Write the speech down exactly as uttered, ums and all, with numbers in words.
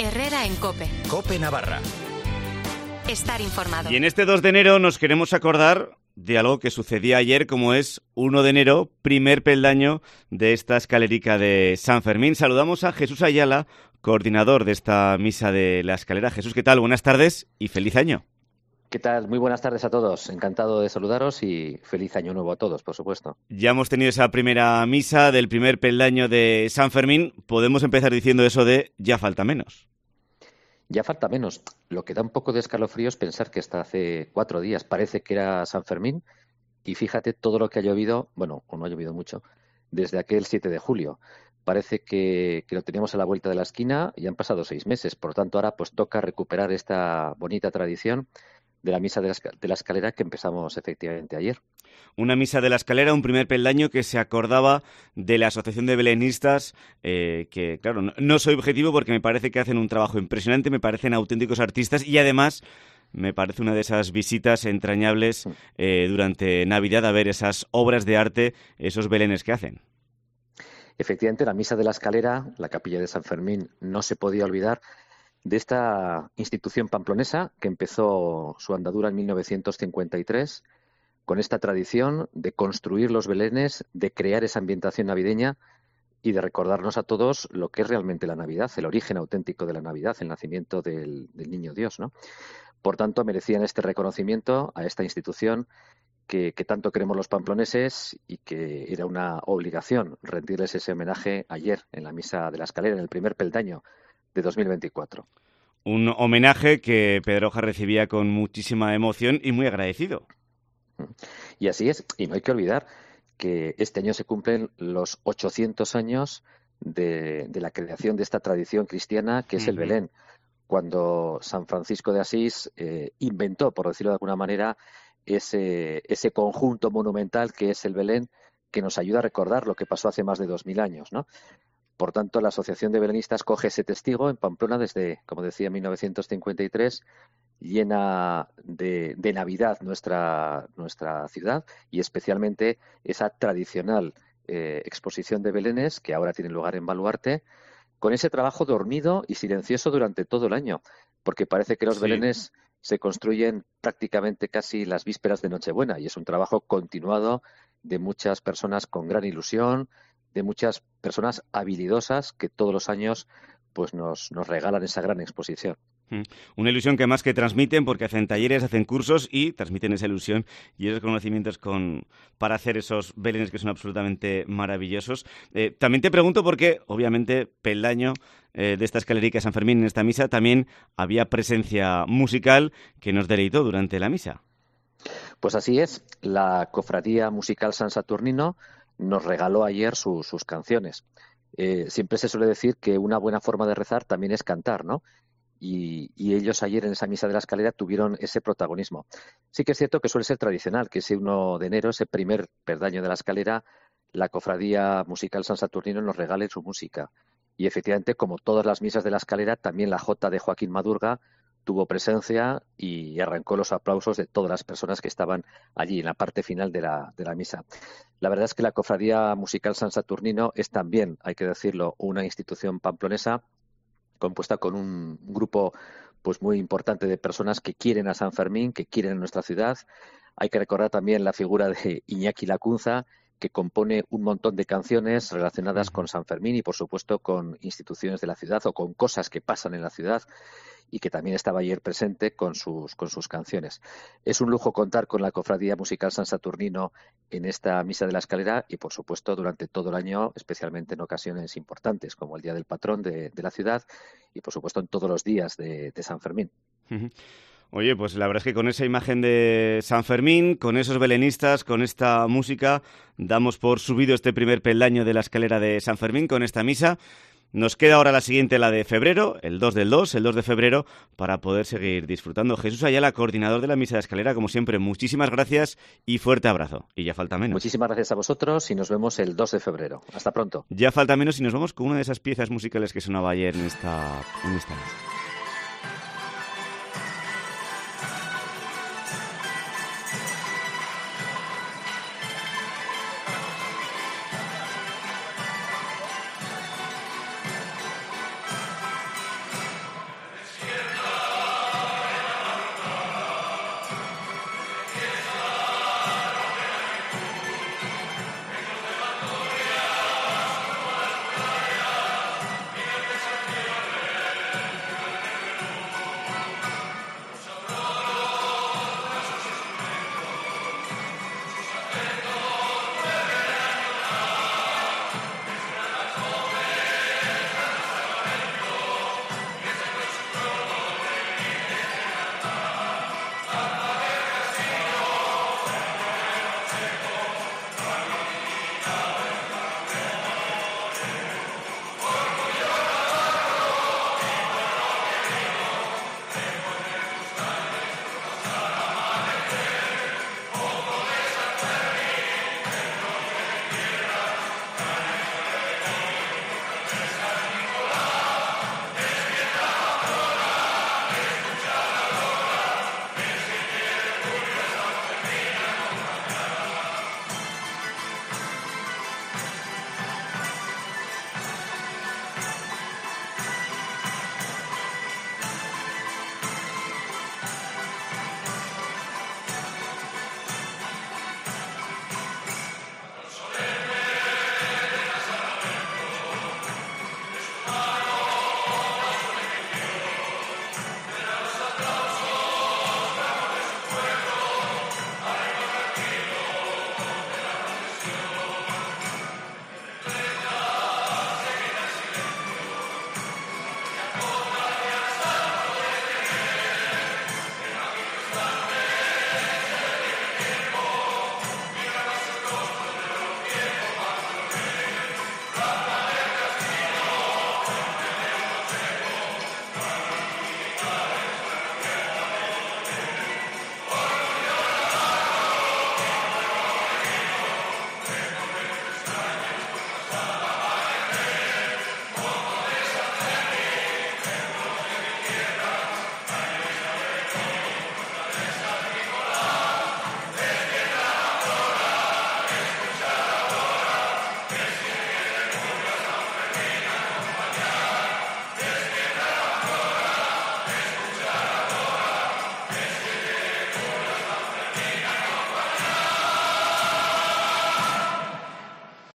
Herrera en COPE. COPE Navarra. Estar informado. Y en este dos de enero nos queremos acordar de algo que sucedía ayer, como es uno de enero, primer peldaño de esta escalerica de San Fermín. Saludamos a Jesús Ayala, coordinador de esta misa de la escalera. Jesús, ¿qué tal? Buenas tardes y feliz año. ¿Qué tal? Muy buenas tardes a todos. Encantado de saludaros y feliz año nuevo a todos, por supuesto. Ya hemos tenido esa primera misa del primer peldaño de San Fermín. Podemos empezar diciendo eso de ya falta menos. Ya falta menos. Lo que da un poco de escalofrío es pensar que hasta hace cuatro días parece que era San Fermín y fíjate todo lo que ha llovido, bueno, o no ha llovido mucho, desde aquel siete de julio. Parece que, que lo teníamos a la vuelta de la esquina y han pasado seis meses. Por lo tanto, ahora pues toca recuperar esta bonita tradición de la misa de la, de la escalera que empezamos efectivamente ayer. Una misa de la escalera, un primer peldaño que se acordaba de la Asociación de Belenistas, eh, que claro, no, no soy objetivo porque me parece que hacen un trabajo impresionante, me parecen auténticos artistas y además me parece una de esas visitas entrañables eh, durante Navidad a ver esas obras de arte, esos belenes que hacen. Efectivamente, la misa de la escalera, la capilla de San Fermín, no se podía olvidar de esta institución pamplonesa que empezó su andadura en mil novecientos cincuenta y tres con esta tradición de construir los belenes, de crear esa ambientación navideña y de recordarnos a todos lo que es realmente la Navidad, el origen auténtico de la Navidad, el nacimiento del, del Niño Dios, ¿no? Por tanto, merecían este reconocimiento a esta institución que, que tanto queremos los pamploneses y que era una obligación rendirles ese homenaje ayer en la misa de la escalera, en el primer peldaño de dos mil veinticuatro. Un homenaje que Pedroja recibía con muchísima emoción y muy agradecido. Y así es, y no hay que olvidar que este año se cumplen los ochocientos años de, de la creación de esta tradición cristiana que es uh-huh. el Belén, cuando San Francisco de Asís eh, inventó, por decirlo de alguna manera, ese, ese conjunto monumental que es el Belén, que nos ayuda a recordar lo que pasó hace más de dos mil años, ¿no? Por tanto, la Asociación de Belenistas coge ese testigo en Pamplona desde, como decía, mil novecientos cincuenta y tres, llena de, de Navidad nuestra, nuestra ciudad y especialmente esa tradicional eh, exposición de belenes que ahora tiene lugar en Baluarte, con ese trabajo dormido y silencioso durante todo el año, porque parece que los sí. belenes se construyen prácticamente casi las vísperas de Nochebuena y es un trabajo continuado de muchas personas con gran ilusión, de muchas personas habilidosas que todos los años pues nos, nos regalan esa gran exposición. Una ilusión que más que transmiten porque hacen talleres, hacen cursos y transmiten esa ilusión y esos conocimientos con, para hacer esos belenes que son absolutamente maravillosos. Eh, también te pregunto porque, obviamente, peldaño eh, de esta escalerica de San Fermín en esta misa también había presencia musical que nos deleitó durante la misa. Pues así es, la Cofradía Musical San Saturnino nos regaló ayer su, sus canciones. Eh, siempre se suele decir que una buena forma de rezar también es cantar, ¿no? Y, y ellos ayer en esa misa de la escalera tuvieron ese protagonismo. Sí que es cierto que suele ser tradicional, que ese uno de enero, ese primer peldaño de la escalera, la Cofradía Musical San Saturnino nos regale su música. Y efectivamente, como todas las misas de la escalera, también la jota de Joaquín Madurga tuvo presencia y arrancó los aplausos de todas las personas que estaban allí en la parte final de la, de la misa. La verdad es que la Cofradía Musical San Saturnino es también, hay que decirlo, una institución pamplonesa compuesta con un grupo pues muy importante de personas que quieren a San Fermín, que quieren a nuestra ciudad. Hay que recordar también la figura de Iñaki Lacunza, que compone un montón de canciones relacionadas con San Fermín y, por supuesto, con instituciones de la ciudad o con cosas que pasan en la ciudad y que también estaba ayer presente con sus, con sus canciones. Es un lujo contar con la Cofradía Musical San Saturnino en esta Misa de la Escalera y, por supuesto, durante todo el año, especialmente en ocasiones importantes, como el Día del Patrón de, de la ciudad y, por supuesto, en todos los días de, de San Fermín. Oye, pues la verdad es que con esa imagen de San Fermín, con esos belenistas, con esta música, damos por subido este primer peldaño de la escalera de San Fermín con esta misa. Nos queda ahora la siguiente, la de febrero, el dos del dos, el dos de febrero, para poder seguir disfrutando. Jesús Ayala, coordinador de la Misa de Escalera, como siempre, muchísimas gracias y fuerte abrazo. Y ya falta menos. Muchísimas gracias a vosotros y nos vemos el dos de febrero. Hasta pronto. Ya falta menos y nos vamos con una de esas piezas musicales que sonaba ayer en esta, en esta misa.